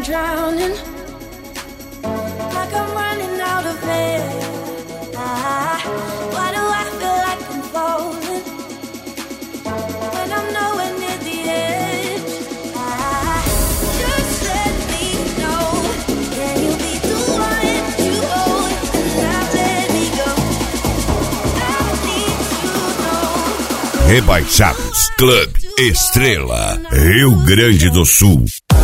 drowning, like I'm running out of air. Why do I feel like I'm falling when I'm nowhere near the edge? Just let me know, can you be the one to hold and not let me go? I need to know. Rebaixados Club Estrela, Rio Grande do Sul.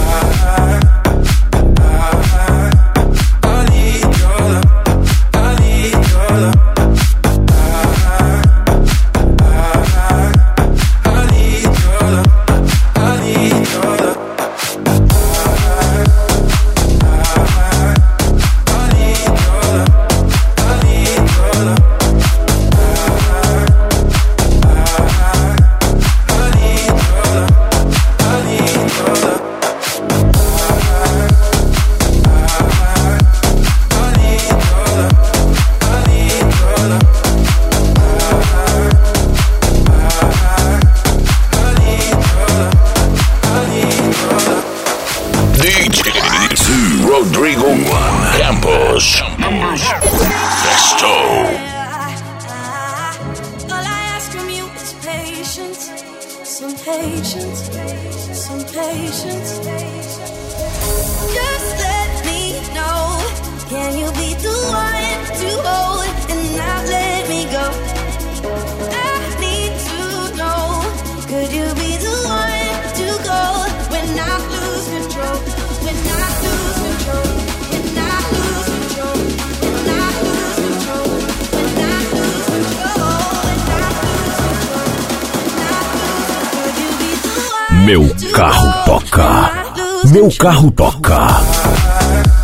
Rodrigo Campos. Festo. All I ask from you is patience, some patience, some patience. Just let me know, can you be the one to hold and not let me go? I need to know, could you be the one to go when I lose control? When I lose control, when I lose control, when I lose control, when I lose control, when I lose control, when I lose control, could you be the one? Meu carro toca. Meu carro toca.